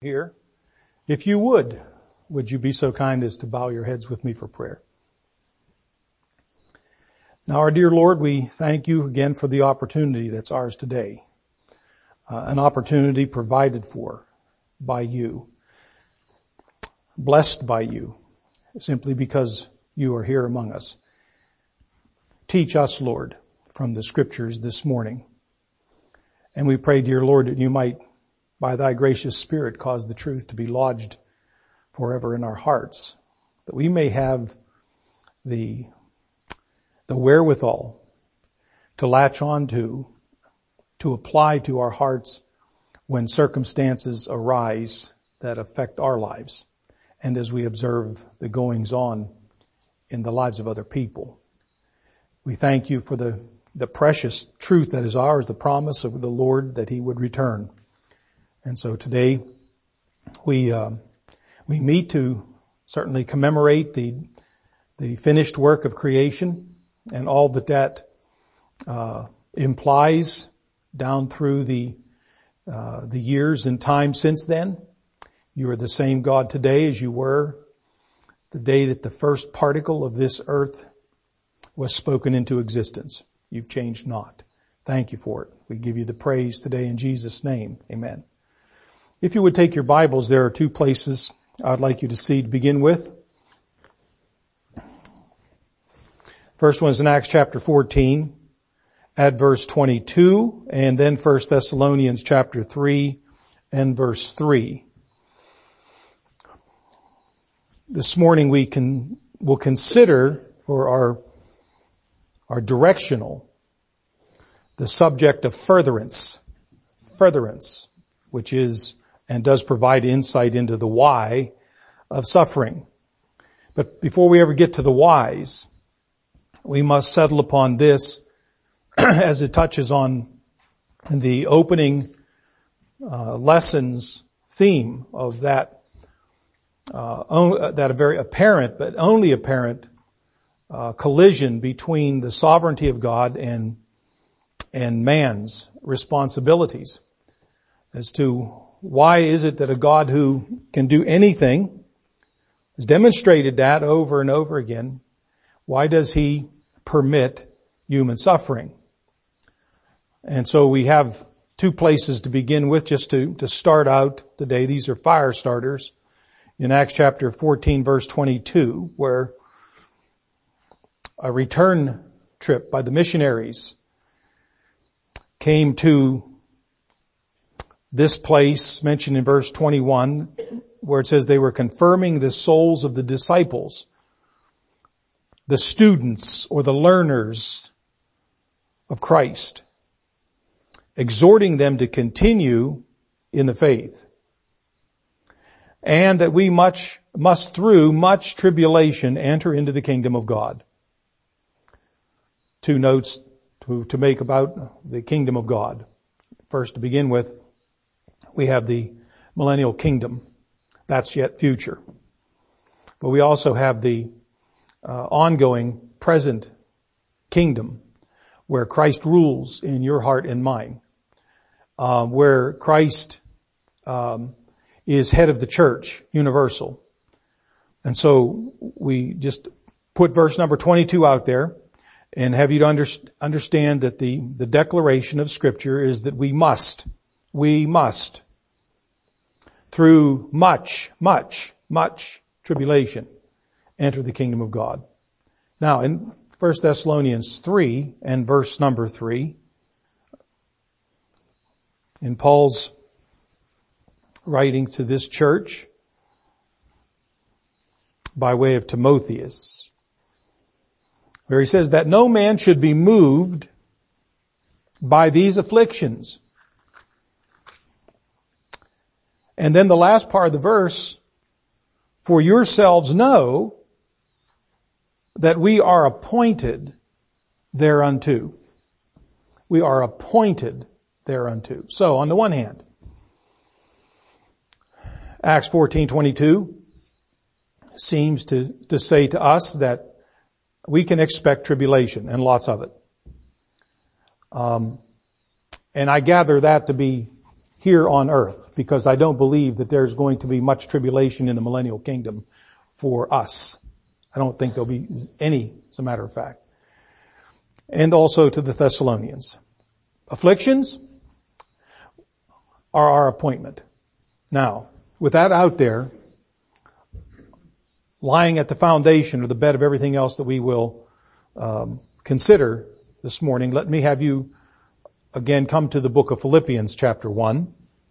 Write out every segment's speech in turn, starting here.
here. If you would you be so kind as to bow your heads with me for prayer? Now, our dear Lord, we thank you again for the opportunity that's ours today. An opportunity provided for by you, blessed by you, simply because you are here among us. Teach us, Lord, from the Scriptures this morning. And we pray, dear Lord, that you might, by thy gracious Spirit, cause the truth to be lodged forever in our hearts, that we may have the wherewithal to latch on to apply to our hearts when circumstances arise that affect our lives, and as we observe the goings on in the lives of other people. We thank you for the precious truth that is ours, the promise of the Lord that he would return. And so today we meet to certainly commemorate the finished work of creation and all that implies down through the years and time since then. You are the same God today as you were the day that the first particle of this earth was spoken into existence. You've changed not. Thank you for it. We give you the praise today in Jesus' name. Amen. If you would take your Bibles, there are two places I'd like you to see to begin with. First one is in Acts chapter 14 at verse 22, and then 1 Thessalonians chapter 3 and verse 3. This morning we'll consider for our directional the subject of furtherance, which is and does provide insight into the why of suffering. But before we ever get to the whys, we must settle upon this as it touches on the opening lessons theme of that very apparent, but only apparent, collision between the sovereignty of God and man's responsibilities. As to why is it that a God who can do anything has demonstrated that over and over again, why does he permit human suffering? And so we have two places to begin with just to start out today. These are fire starters in Acts chapter 14 verse 22, where a return trip by the missionaries came to this place mentioned in verse 21, where it says they were confirming the souls of the disciples, the students or the learners of Christ, exhorting them to continue in the faith, and that we must through much tribulation enter into the kingdom of God. Two notes to make about the kingdom of God. First, to begin with, we have the millennial kingdom. That's yet future. But we also have the ongoing present kingdom where Christ rules in your heart and mine, where Christ is head of the church, universal. And so we just put verse number 22 out there and have you to understand that the declaration of Scripture is that we must, through much tribulation, enter the kingdom of God. Now, in 1 Thessalonians 3 and verse number 3, in Paul's writing to this church by way of Timotheus, where he says that no man should be moved by these afflictions. And then the last part of the verse, for yourselves know that we are appointed thereunto. We are appointed thereunto. So on the one hand, Acts 14:22 seems to say to us that we can expect tribulation and lots of it. And I gather that to be here on earth, because I don't believe that there's going to be much tribulation in the millennial kingdom for us. I don't think there'll be any, as a matter of fact. And also to the Thessalonians. Afflictions are our appointment. Now, with that out there, lying at the foundation or the bed of everything else that we will consider this morning, let me have you again come to the book of Philippians chapter 1.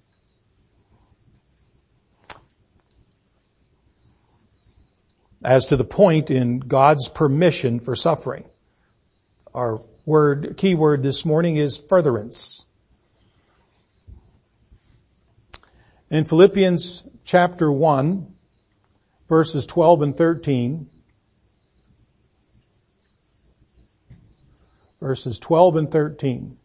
As to the point in God's permission for suffering. Our key word this morning is furtherance. In Philippians chapter 1, verses 12 and 13, verses 12 and 13.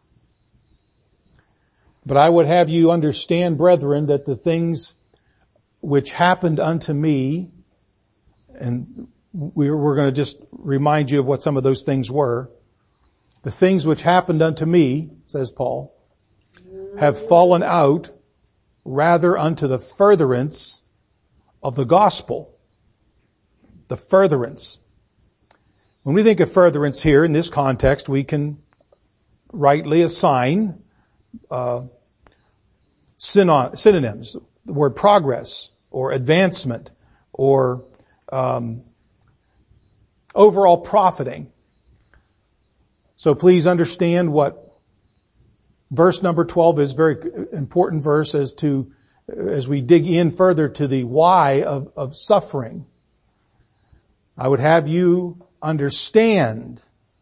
But I would have you understand, brethren, that the things which happened unto me, and we're going to just remind you of what some of those things were. The things which happened unto me, says Paul, have fallen out rather unto the furtherance of the gospel. The furtherance. When we think of furtherance here in this context, we can rightly assign synonyms. The word progress or advancement or overall profiting. So please understand what verse number 12 is, a very important verse as we dig in further to the why of suffering. I would have you understand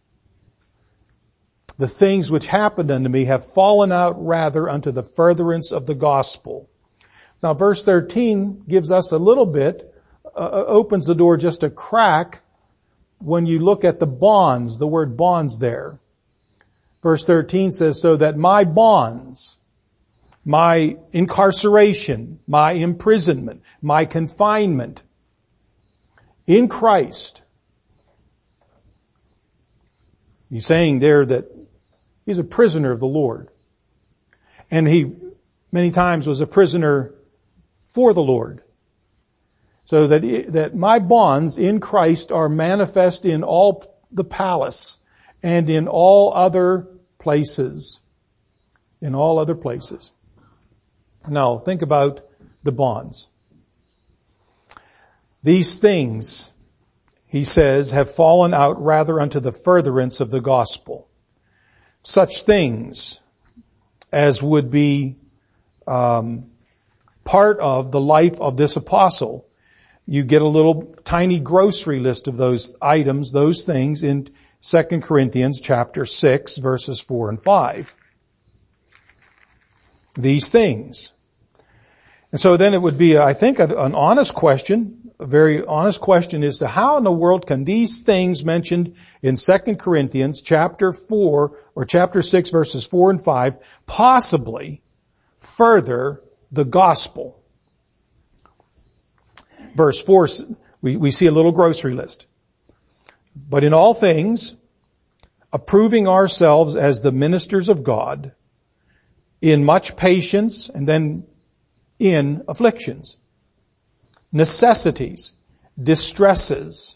the things which happened unto me have fallen out rather unto the furtherance of the gospel. Now verse 13 gives us a little bit, opens the door just a crack when you look at the bonds, the word bonds there. Verse 13 says, so that my bonds, my incarceration, my imprisonment, my confinement in Christ. He's saying there that he's a prisoner of the Lord. And he many times was a prisoner for the Lord. So that my bonds in Christ are manifest in all the palace and in all other places. In all other places. Now, think about the bonds. These things, he says, have fallen out rather unto the furtherance of the gospel. Such things as would be part of the life of this apostle. You get a little tiny grocery list of those items, those things in 2 Corinthians chapter 6 verses 4 and 5. These things. And so then it would be, I think, an honest question, a very honest question as to how in the world can these things mentioned in 2 Corinthians chapter 4 or chapter 6 verses 4 and 5 possibly further the gospel. Verse 4, we see a little grocery list. But in all things, approving ourselves as the ministers of God, in much patience, and then in afflictions, necessities, distresses,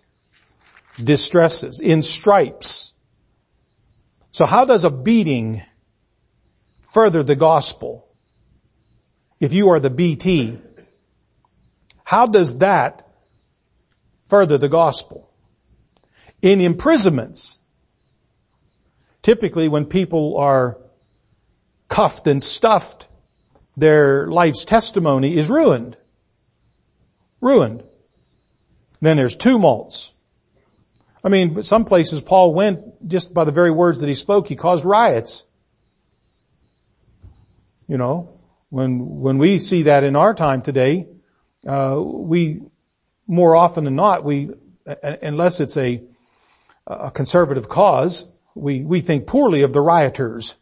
in stripes. So how does a beating further the gospel? If you are the BT, how does that further the gospel? In imprisonments, typically when people are cuffed and stuffed, their life's testimony is ruined. Ruined. Then there's tumults. I mean, some places Paul went, just by the very words that he spoke, he caused riots. You know, when we see that in our time today, we, more often than not, unless it's a conservative cause, we think poorly of the rioters.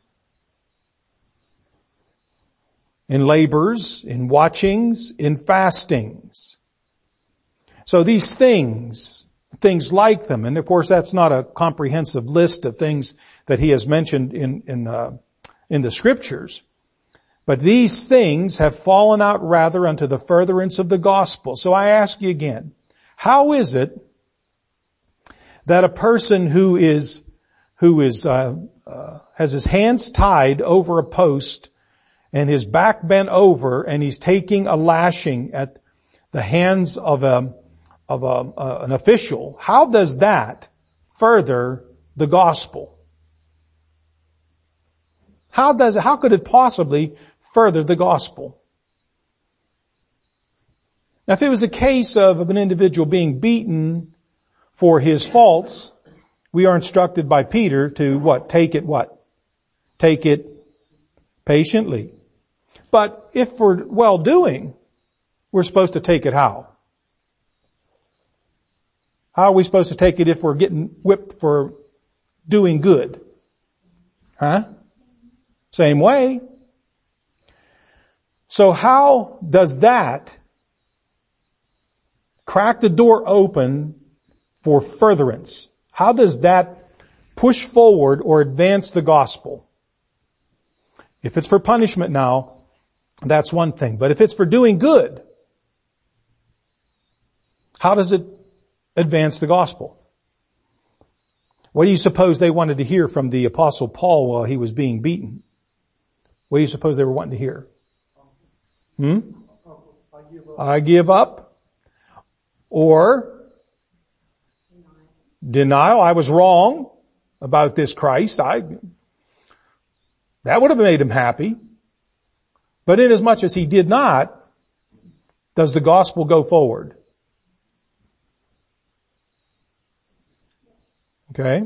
In labors, in watchings, in fastings. So these things like them, and of course that's not a comprehensive list of things that he has mentioned in the scriptures. But these things have fallen out rather unto the furtherance of the gospel. So I ask you again, how is it that a person who has his hands tied over a post and his back bent over and he's taking a lashing at the hands of an official, how does that further the gospel? How could it possibly further the gospel? Now, if it was a case of an individual being beaten for his faults, we are instructed by Peter to what? Take it what? Take it patiently. But if for well-doing, we're supposed to take it how? How are we supposed to take it if we're getting whipped for doing good? Huh? Same way. So how does that crack the door open for furtherance? How does that push forward or advance the gospel? If it's for punishment now, that's one thing. But if it's for doing good, how does it advance the gospel? What do you suppose they wanted to hear from the Apostle Paul while he was being beaten? What do you suppose they were wanting to hear? I give up. Or denial. I was wrong about this Christ. That would have made him happy. But inasmuch as he did not, does the gospel go forward? Okay.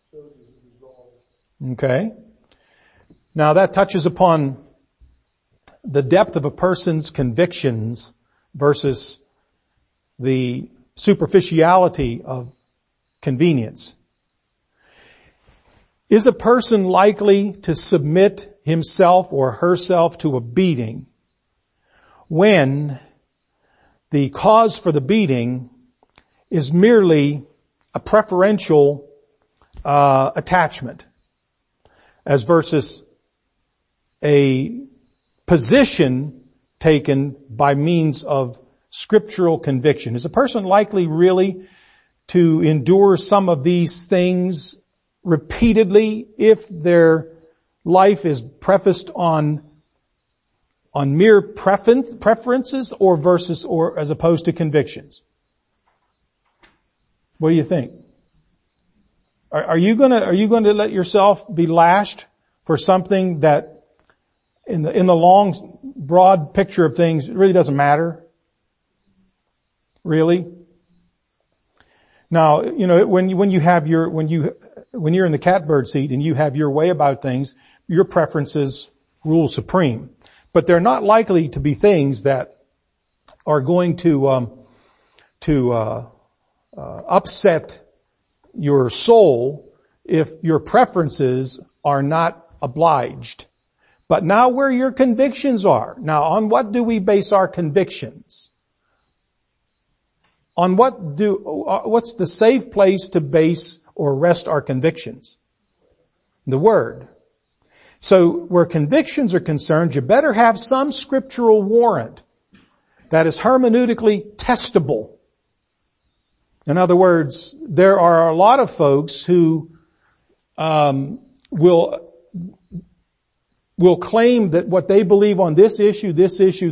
Okay. Now that touches upon the depth of a person's convictions versus the superficiality of convenience. Is a person likely to submit himself or herself to a beating when the cause for the beating is merely a preferential attachment, as versus a position taken by means of scriptural conviction? Is a person likely really to endure some of these things repeatedly if their life is prefaced on mere preferences or as opposed to convictions? What do you think? Are you going to let yourself be lashed for something that in the long, broad picture of things really doesn't matter? Really? Now, when you're in the catbird seat and you have your way about things, your preferences rule supreme. But they're not likely to be things that are going to upset your soul if your preferences are not obliged. But now where your convictions are. Now, on what do we base our convictions? On what's the safe place to base or rest our convictions? The Word. So where convictions are concerned, you better have some scriptural warrant that is hermeneutically testable. In other words, there are a lot of folks who will claim that what they believe on this issue, and this issue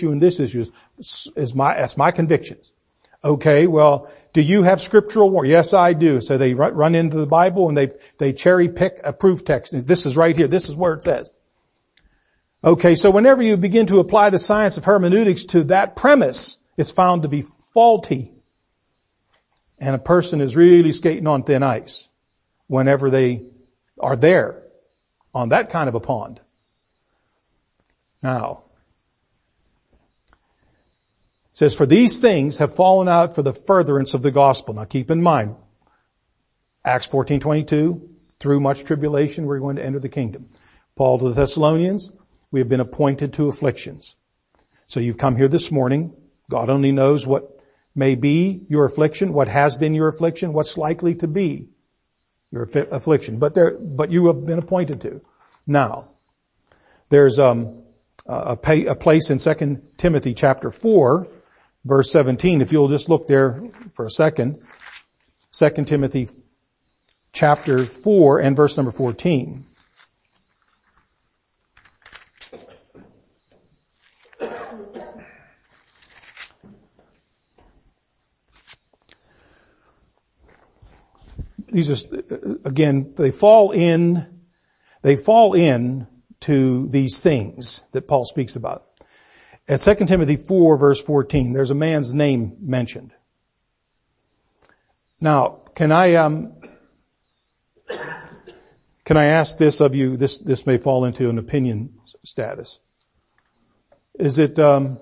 is my convictions. Okay, well, do you have scriptural warrant? Yes, I do. So they run into the Bible and they cherry pick a proof text. This is right here. This is where it says. Okay, so whenever you begin to apply the science of hermeneutics to that premise, it's found to be faulty. And a person is really skating on thin ice whenever they are there on that kind of a pond. Now, it says, for these things have fallen out for the furtherance of the gospel. Now keep in mind, Acts 14:22, through much tribulation we're going to enter the kingdom. Paul to the Thessalonians, we have been appointed to afflictions. So you've come here this morning. God only knows what may be your affliction, what has been your affliction, what's likely to be your affliction. But you have been appointed to. Now, there's a place in 2 Timothy chapter 4, verse 17. If you'll just look there for a second. 2 Timothy chapter 4 and verse number 14. These are, again, they fall in to these things that Paul speaks about. At 2 Timothy 4 verse 14, there's a man's name mentioned. Now, can I ask this of you? This may fall into an opinion status. Is it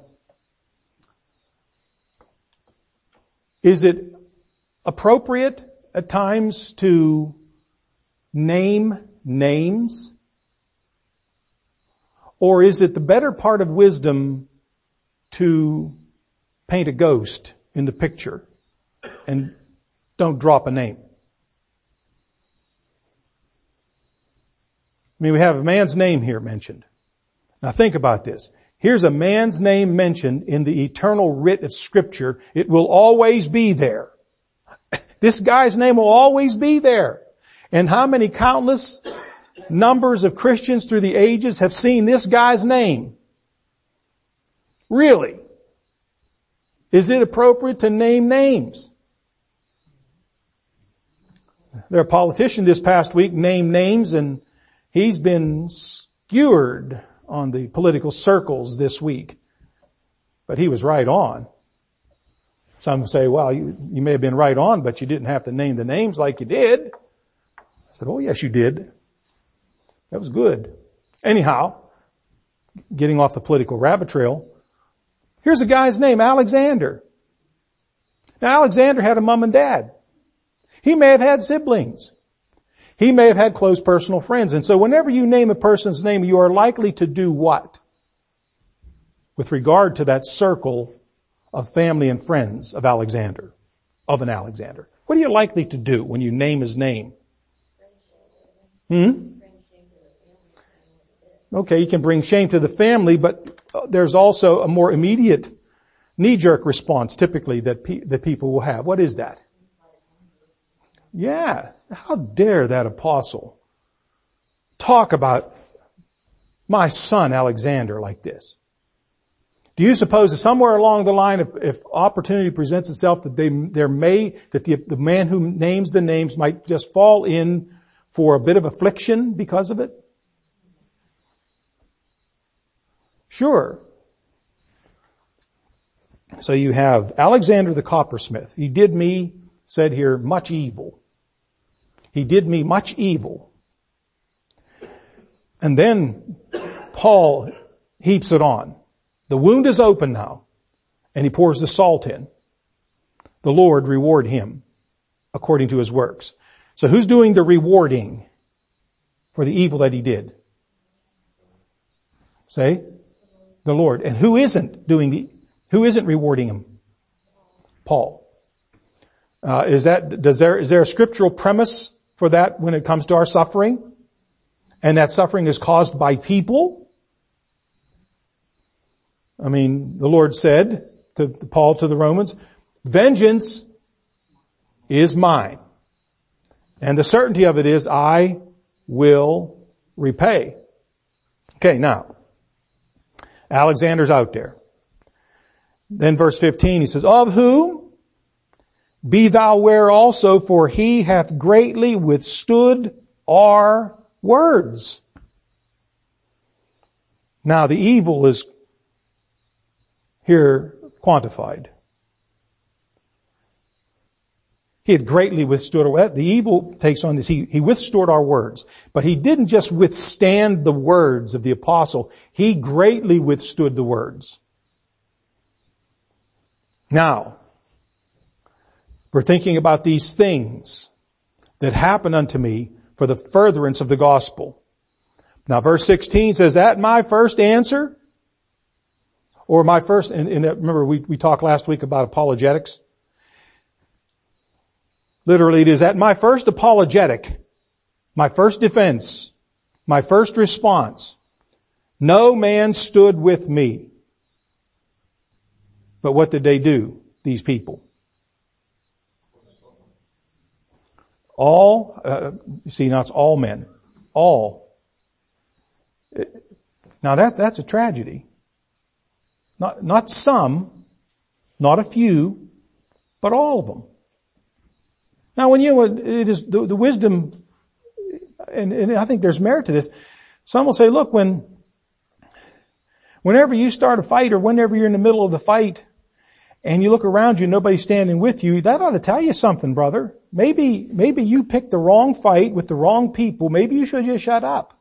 appropriate at times to name names? Or is it the better part of wisdom to paint a ghost in the picture and don't drop a name? I mean, we have a man's name here mentioned. Now think about this. Here's a man's name mentioned in the eternal writ of Scripture. It will always be there. This guy's name will always be there. And how many countless numbers of Christians through the ages have seen this guy's name? Really? Is it appropriate to name names? Their politician this past week named names, and he's been skewered on the political circles this week. But he was right on. Some say, well, you may have been right on, but you didn't have to name the names like you did. I said, oh yes, you did. That was good. Anyhow, getting off the political rabbit trail, here's a guy's name, Alexander. Now, Alexander had a mom and dad. He may have had siblings. He may have had close personal friends. And so whenever you name a person's name, you are likely to do what? With regard to that circle of family and friends of Alexander, of an Alexander. What are you likely to do when you name his name? Okay, you can bring shame to the family, but there's also a more immediate knee-jerk response typically that people will have. What is that? Yeah, how dare that apostle talk about my son Alexander like this? Do you suppose that somewhere along the line, if opportunity presents itself, that the man who names the names might just fall in for a bit of affliction because of it? Sure. So you have Alexander the coppersmith. He did me, said here, much evil. He did me much evil. And then Paul heaps it on. The wound is open now, and he pours the salt in. The Lord reward him according to his works. So who's doing the rewarding for the evil that he did? Say, the Lord. And who isn't rewarding him? Paul. Is there a scriptural premise for that when it comes to our suffering? And that suffering is caused by people? I mean, the Lord said to Paul to the Romans, vengeance is mine. And the certainty of it is, I will repay. Okay, now, Alexander's out there. Then verse 15, he says, of whom be thou aware also, for he hath greatly withstood our words. Now, the evil is here quantified. He had greatly withstood our words. The evil takes on this. He withstood our words. But he didn't just withstand the words of the apostle. He greatly withstood the words. Now, we're thinking about these things that happen unto me for the furtherance of the gospel. Now verse 16 says, that my first answer? Or my first, and remember we talked last week about apologetics. Literally it is at my first apologetic, my first defense, my first response. No man stood with me. But what did they do, these people? All, you see, now it's all men. All. Now that's a tragedy. Not some, not a few, but all of them. Now when it is the wisdom, and I think there's merit to this. Some will say, look, whenever you start a fight or whenever you're in the middle of the fight and you look around you and nobody's standing with you, that ought to tell you something, brother. Maybe you picked the wrong fight with the wrong people. Maybe you should just shut up.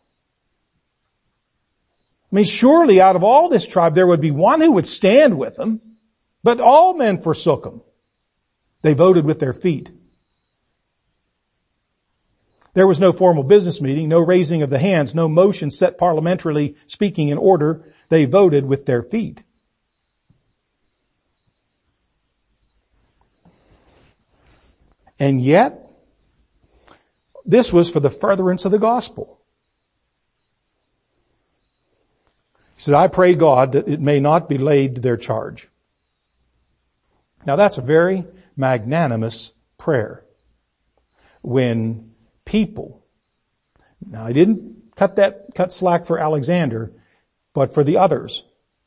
I mean, surely out of all this tribe there would be one who would stand with them, but all men forsook them. They voted with their feet. There was no formal business meeting, no raising of the hands, no motion set parliamentarily speaking in order. They voted with their feet. And yet, this was for the furtherance of the gospel. He said, I pray God that it may not be laid to their charge. Now that's a very magnanimous prayer. When people, now I didn't cut slack for Alexander, but for the others.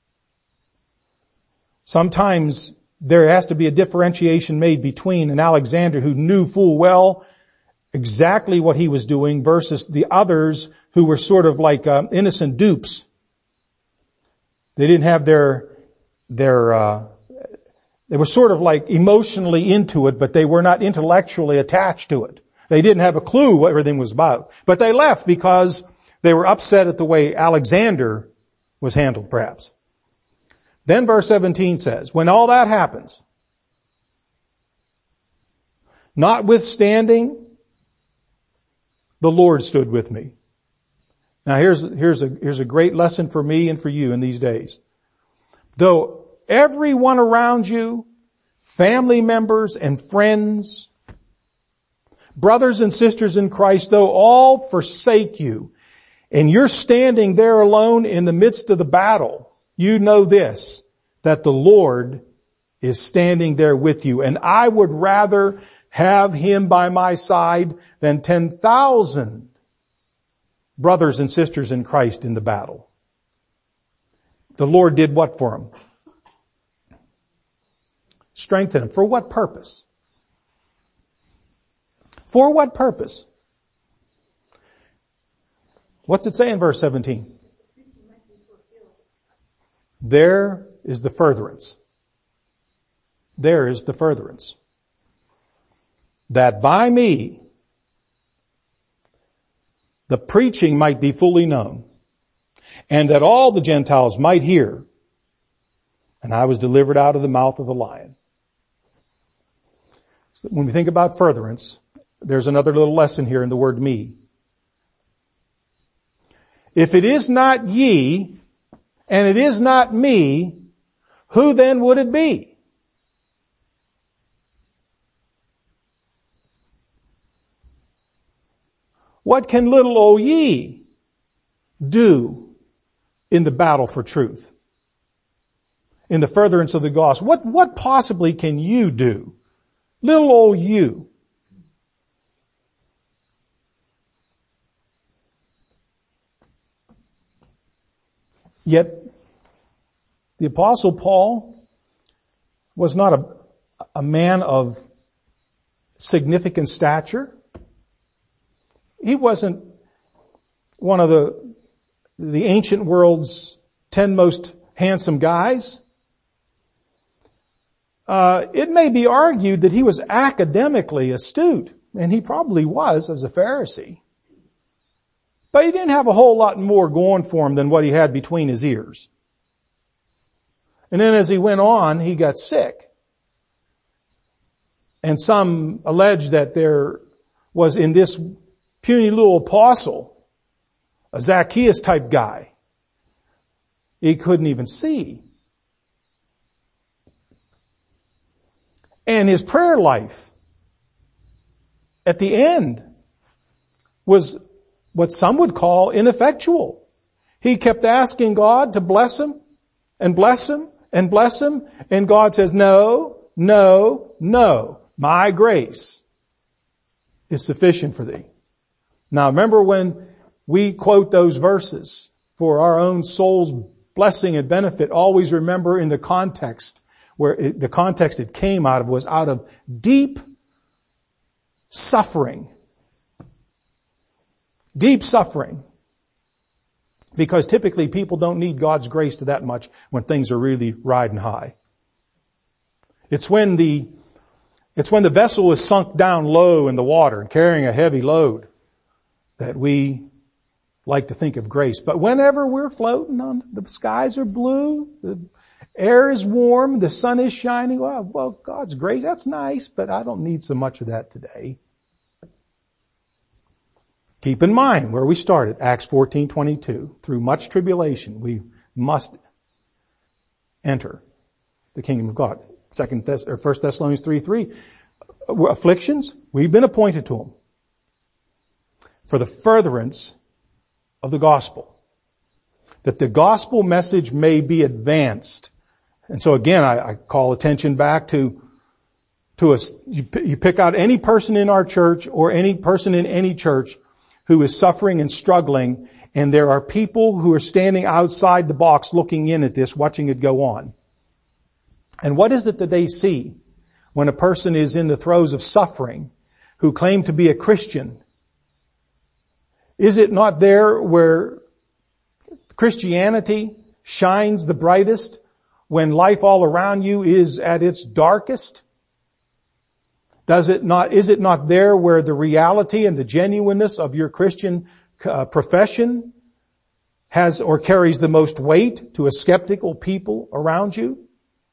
Sometimes there has to be a differentiation made between an Alexander who knew full well exactly what he was doing versus the others who were sort of like innocent dupes. They didn't have they were sort of like emotionally into it, but they were not intellectually attached to it. They didn't have a clue what everything was about. But they left because they were upset at the way Alexander was handled, perhaps. Then verse 17 says, when all that happens, notwithstanding, the Lord stood with me. Now here's a great lesson for me and for you in these days. Though everyone around you, family members and friends, brothers and sisters in Christ, though all forsake you, and you're standing there alone in the midst of the battle, you know this, that the Lord is standing there with you. And I would rather have Him by my side than 10,000 brothers and sisters in Christ in the battle. The Lord did what for him? Strengthen him. For what purpose? For what purpose? What's it say in verse 17? There is the furtherance. There is the furtherance. That by me, the preaching might be fully known, and that all the Gentiles might hear, and I was delivered out of the mouth of the lion. So when we think about furtherance, there's another little lesson here in the word me. If it is not ye, and it is not me, who then would it be? What can little o ye do in the battle for truth? In the furtherance of the gospel? What possibly can you do? Little o you. Yet, the Apostle Paul was not a man of significant stature. He wasn't one of the ancient world's 10 most handsome guys. It may be argued that he was academically astute, and he probably was as a Pharisee. But he didn't have a whole lot more going for him than what he had between his ears. And then as he went on, he got sick. And some allege that there was in this puny little apostle a Zacchaeus type guy. He couldn't even see. And his prayer life at the end was what some would call ineffectual. He kept asking God to bless him and bless him and bless him. And God says, no, no, no. My grace is sufficient for thee. Now remember when we quote those verses for our own soul's blessing and benefit, always remember in the context the context it came out of was out of deep suffering. Deep suffering. Because typically people don't need God's grace to that much when things are really riding high. It's when the vessel is sunk down low in the water and carrying a heavy load that we like to think of grace. But whenever we're floating on, the skies are blue, the air is warm, the sun is shining, well, God's grace, that's nice, but I don't need so much of that today. Keep in mind where we started, Acts 14:22. Through much tribulation, we must enter the kingdom of God. 1 Thessalonians 3:3. Afflictions, we've been appointed to them for the furtherance of the gospel, that the gospel message may be advanced. And so again, I call attention back to us. You pick out any person in our church or any person in any church who is suffering and struggling, and there are people who are standing outside the box looking in at this, watching it go on. And what is it that they see when a person is in the throes of suffering who claim to be a Christian? Is it not there where Christianity shines the brightest, when life all around you is at its darkest? Is it not there where the reality and the genuineness of your Christian profession has or carries the most weight to a skeptical people around you?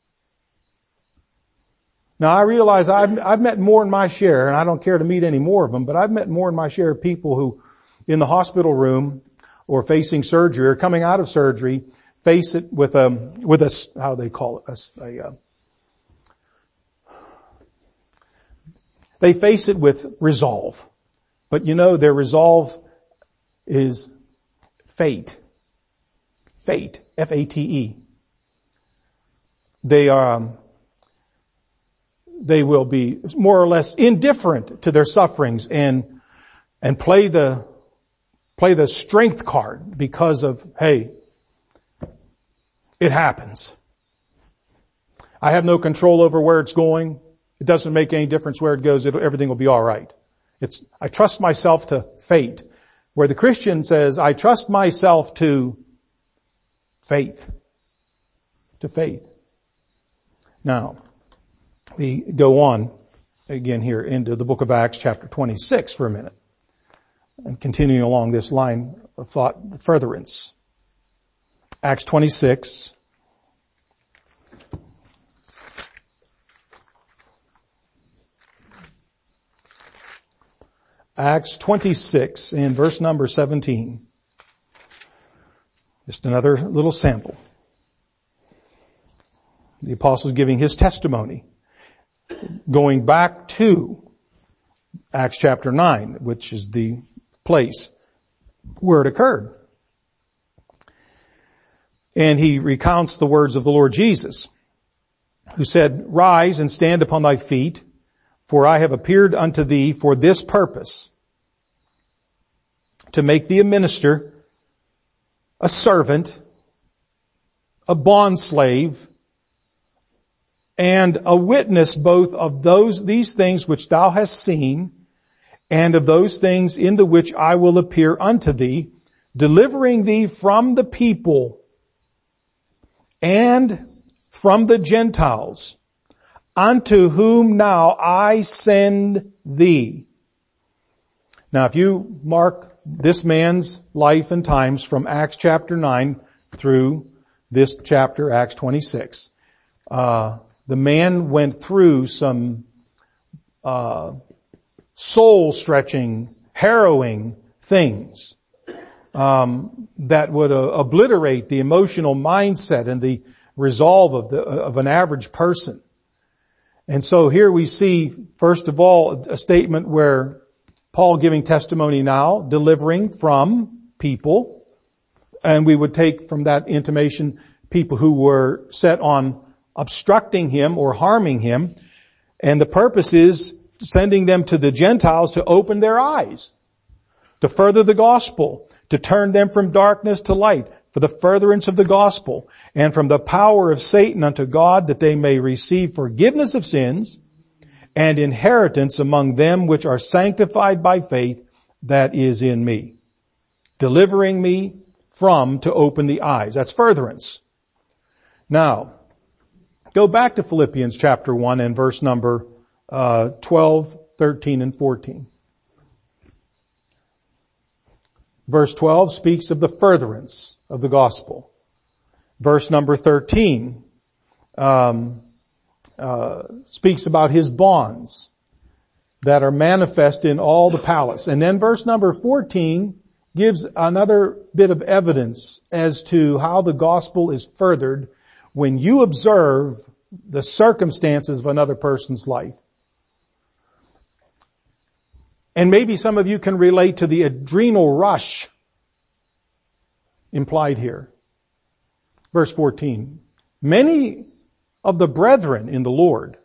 Now I realize I've met more than my share, and I don't care to meet any more of them, but I've met more than my share of people who in the hospital room or facing surgery or coming out of surgery face it with a how they call it, they face it with resolve. But their resolve is fate. Fate. F-A-T-E. They will be more or less indifferent to their sufferings and play the strength card because of, hey, it happens. I have no control over where it's going. It doesn't make any difference where it goes. Everything will be all right. I trust myself to fate. Where the Christian says, I trust myself to faith. To faith. Now, we go on again here into the book of Acts chapter 26 for a minute. And continuing along this line of thought, furtherance. Acts 26. Acts 26 in verse number 17. Just another little sample. The apostle is giving his testimony, going back to Acts chapter 9, which is the place where it occurred. And he recounts the words of the Lord Jesus, who said, Rise and stand upon thy feet, for I have appeared unto thee for this purpose, to make thee a minister, a servant, a bondslave, and a witness both of these things which thou hast seen, and of those things in the which I will appear unto thee, delivering thee from the people and from the Gentiles, unto whom now I send thee. Now if you mark this man's life and times from Acts chapter 9 through this chapter, Acts 26, the man went through some soul-stretching, harrowing things that would obliterate the emotional mindset and the resolve of an average person. And so here we see, first of all, a statement where Paul giving testimony now, delivering from people, And we would take from that intimation people who were set on obstructing him or harming him. And the purpose is sending them to the Gentiles to open their eyes, to further the gospel, to turn them from darkness to light, for the furtherance of the gospel, and from the power of Satan unto God, that they may receive forgiveness of sins and inheritance among them which are sanctified by faith that is in me. Delivering me from to open the eyes. That's furtherance. Now, go back to Philippians chapter 1 and verse number 12, 13, and 14. Verse 12 speaks of the furtherance of the gospel. Verse number 13 speaks about his bonds that are manifest in all the palace. And then verse number 14 gives another bit of evidence as to how the gospel is furthered when you observe the circumstances of another person's life. And maybe some of you can relate to the adrenal rush implied here. Verse 14. Many of the brethren in the Lord,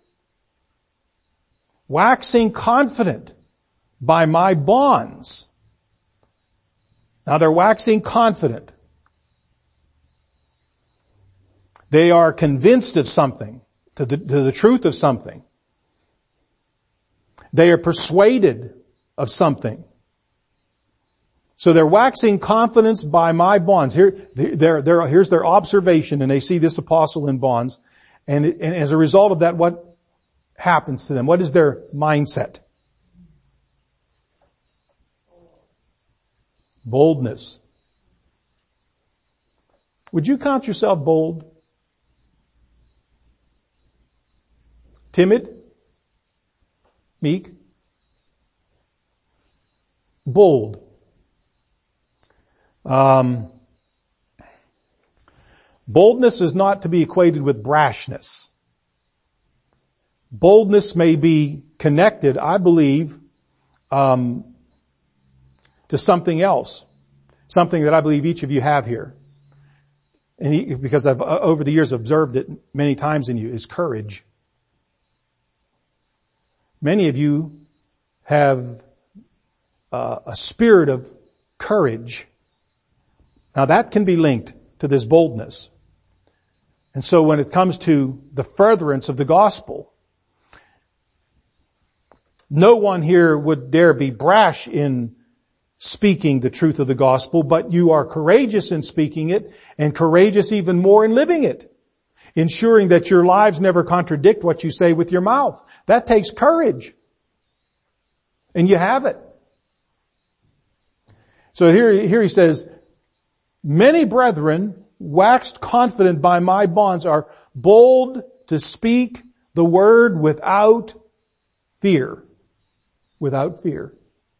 waxing confident by my bonds. Now they're waxing confident. They are convinced of something, to the truth of something. They are persuaded of something. So they're waxing confidence by my bonds. Here's their observation, and they see this apostle in bonds. And as a result of that, what happens to them? What is their mindset? Boldness. Would you count yourself bold? Timid? Meek? Bold. Boldness is not to be equated with brashness. Boldness may be connected, I believe, to something else. Something that I believe each of you have here. And because I've over the years observed it many times in you, is courage. Many of you have a spirit of courage. Now that can be linked to this boldness. And so when it comes to the furtherance of the gospel, no one here would dare be brash in speaking the truth of the gospel, but you are courageous in speaking it, and courageous even more in living it, ensuring that your lives never contradict what you say with your mouth. That takes courage. And you have it. So here he says, many brethren waxed confident by my bonds are bold to speak the word without fear. Without fear.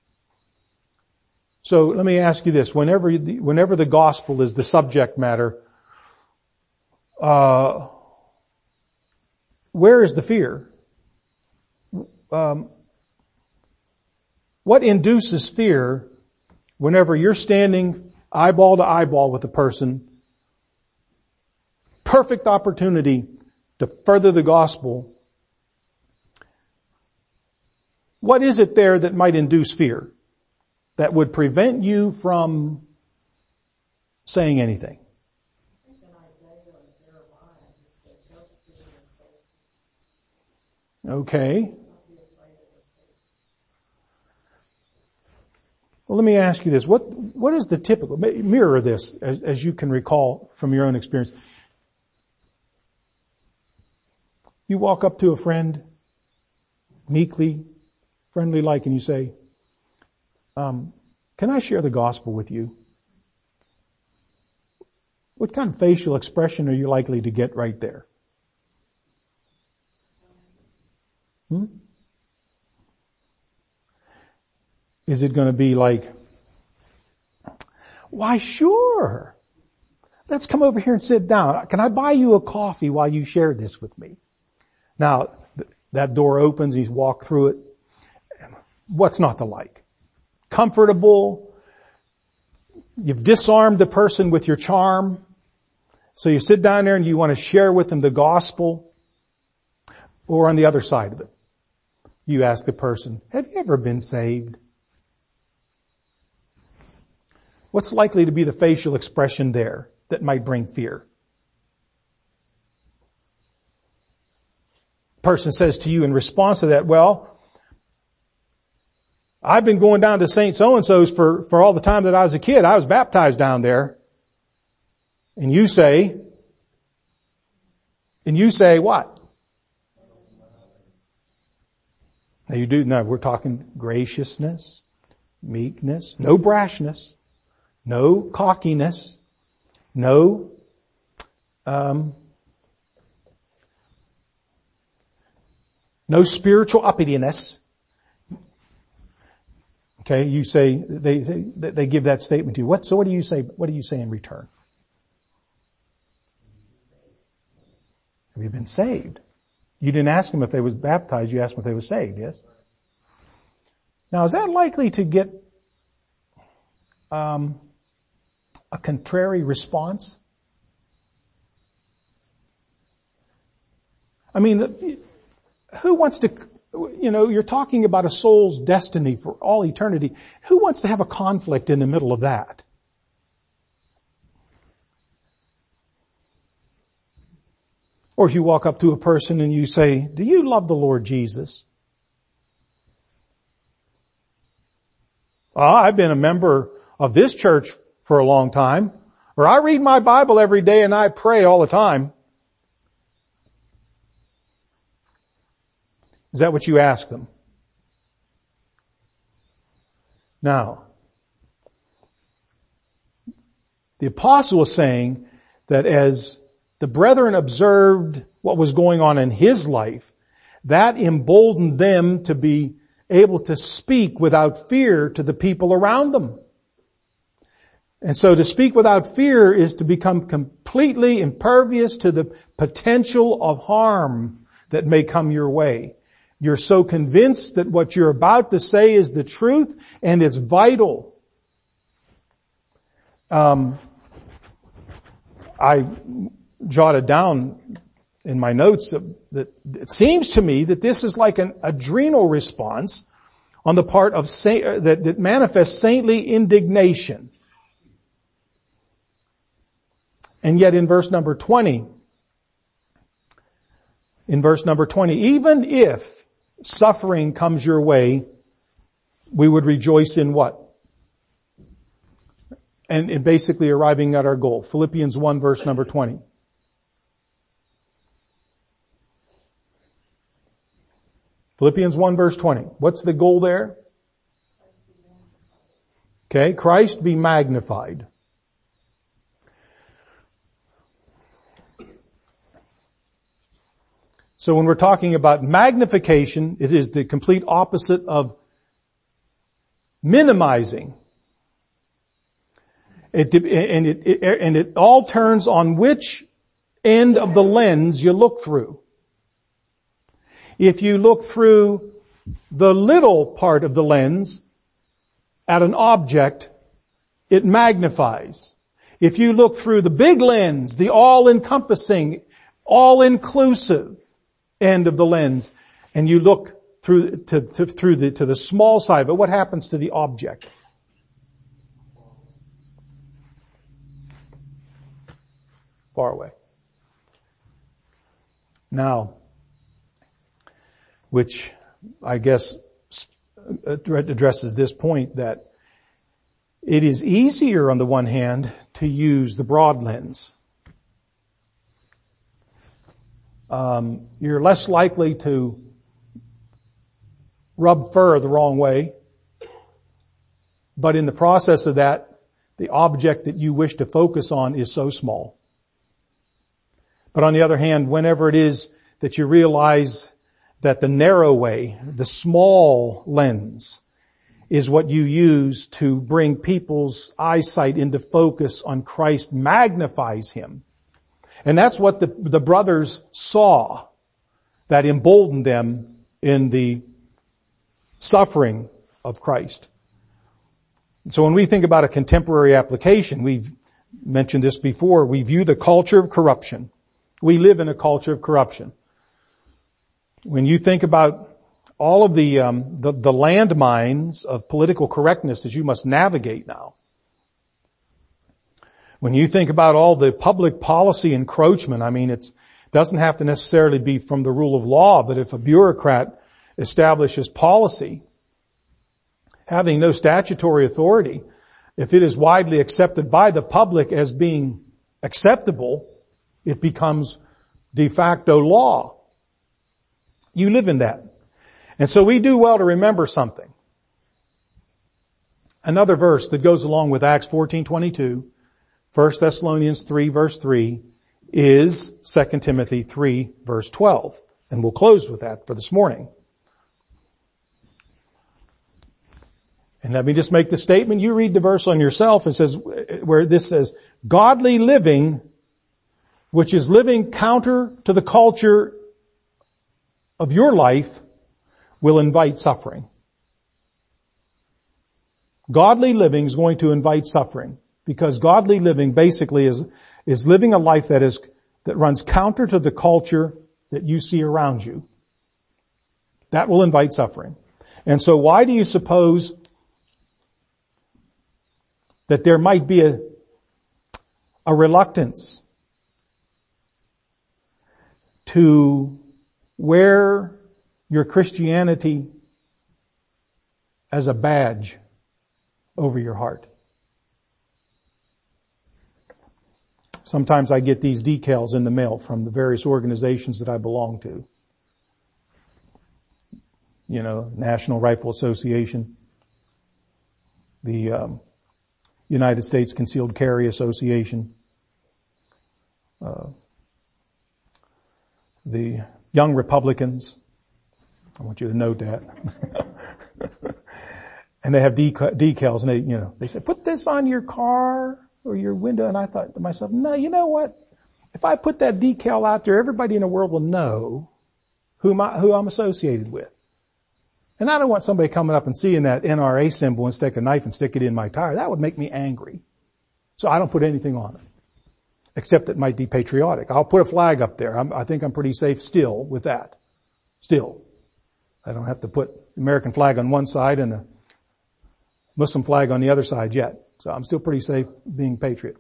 So let me ask you this. Whenever the gospel is the subject matter, where is the fear? What induces fear whenever you're standing eyeball to eyeball with a person? Perfect opportunity to further the gospel. What is it there that might induce fear? That would prevent you from saying anything? Okay. Well, let me ask you this. What is the typical, mirror this as you can recall from your own experience. You walk up to a friend, meekly, friendly like, and you say, can I share the gospel with you? What kind of facial expression are you likely to get right there? Is it going to be like, why sure. Let's come over here and sit down. Can I buy you a coffee while you share this with me? Now, that door opens, he's walked through it. What's not to like? Comfortable, You've disarmed the person with your charm. So you sit down there and you want to share with them the gospel. Or on the other side of it, you ask the person, have you ever been saved? What's likely to be the facial expression there that might bring fear? Person says to you in response to that, well, I've been going down to St. So-and-so's for all the time that I was a kid. I was baptized down there. And you say what? Now we're talking graciousness, meekness, no brashness, no cockiness, no, no spiritual uppityness. Okay, you say, they give that statement to you. So what do you say? What do you say in return? Have you been saved? You didn't ask them if they was baptized, you asked them if they were saved, yes? Now is that likely to get, a contrary response? I mean, who wants to, you're talking about a soul's destiny for all eternity. Who wants to have a conflict in the middle of that? Or if you walk up to a person and you say, do you love the Lord Jesus? I've been a member of this church for a long time. Or I read my Bible every day and I pray all the time. Is that what you ask them? Now, the apostle is saying that as the brethren observed what was going on in his life, that emboldened them to be able to speak without fear to the people around them. And so to speak without fear is to become completely impervious to the potential of harm that may come your way. You're so convinced that what you're about to say is the truth and it's vital. I jotted down in my notes that it seems to me that this is like an adrenal response on the part of that manifests saintly indignation. And yet in verse number 20, even if suffering comes your way, we would rejoice in what? And basically arriving at our goal. Philippians 1 verse number 20. Philippians 1 verse 20. What's the goal there? Okay, Christ be magnified. So when we're talking about magnification, it is the complete opposite of minimizing. It all turns on which end of the lens you look through. If you look through the little part of the lens at an object, it magnifies. If you look through the big lens, the all-encompassing, all-inclusive end of the lens, and you look through to the small side, but what happens to the object? Far away. Now, which I guess addresses this point that it is easier on the one hand to use the broad lens. You're less likely to rub fur the wrong way. But in the process of that, the object that you wish to focus on is so small. But on the other hand, whenever it is that you realize that the narrow way, the small lens, is what you use to bring people's eyesight into focus on Christ, magnifies Him. And that's what the brothers saw that emboldened them in the suffering of Christ. So when we think about a contemporary application, we've mentioned this before, we view the culture of corruption. We live in a culture of corruption. When you think about all of the landmines of political correctness that you must navigate now, when you think about all the public policy encroachment, I mean, it doesn't have to necessarily be from the rule of law, but if a bureaucrat establishes policy, having no statutory authority, if it is widely accepted by the public as being acceptable, it becomes de facto law. You live in that. And so we do well to remember something. Another verse that goes along with Acts 14:22, 1 Thessalonians 3 verse 3, is 2 Timothy 3 verse 12. And we'll close with that for this morning. And let me just make the statement. You read the verse on yourself. It says, where this says, godly living, which is living counter to the culture of your life, will invite suffering. Godly living is going to invite suffering, because godly living basically is living a life that runs counter to the culture that you see around you. That will invite suffering. And so why do you suppose that there might be a reluctance to wear your Christianity as a badge over your heart? Sometimes I get these decals in the mail from the various organizations that I belong to. You know, National Rifle Association, the United States Concealed Carry Association, the Young Republicans. I want you to note that. And they have decals, and they say, put this on your car or your window. And I thought to myself, no, you know what? If I put that decal out there, everybody in the world will know who I'm associated with. And I don't want somebody coming up and seeing that NRA symbol and stick a knife and stick it in my tire. That would make me angry. So I don't put anything on it, except it might be patriotic. I'll put a flag up there. I think I'm pretty safe still with that. Still. I don't have to put the American flag on one side and a Muslim flag on the other side yet. So I'm still pretty safe being patriot.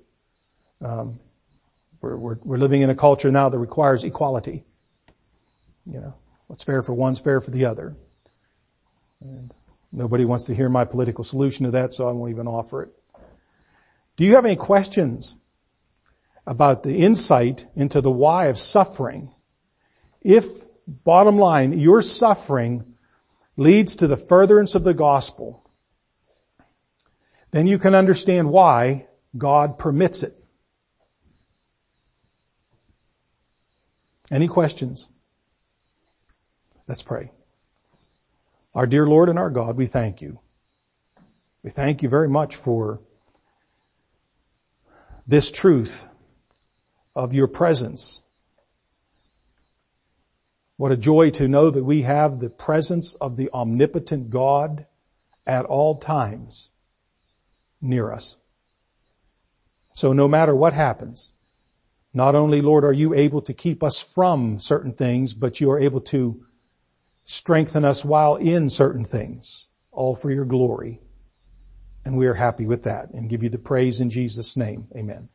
We're living in a culture now that requires equality. You know, what's fair for one's fair for the other. And nobody wants to hear my political solution to that, so I won't even offer it. Do you have any questions about the insight into the why of suffering? If, bottom line, your suffering leads to the furtherance of the gospel, then you can understand why God permits it. Any questions? Let's pray. Our dear Lord and our God, we thank you. We thank you very much for this truth of your presence. What a joy to know that we have the presence of the omnipotent God at all times near us. So no matter what happens, not only, Lord, are you able to keep us from certain things, but you are able to strengthen us while in certain things, all for your glory. And we are happy with that and give you the praise in Jesus' name. Amen.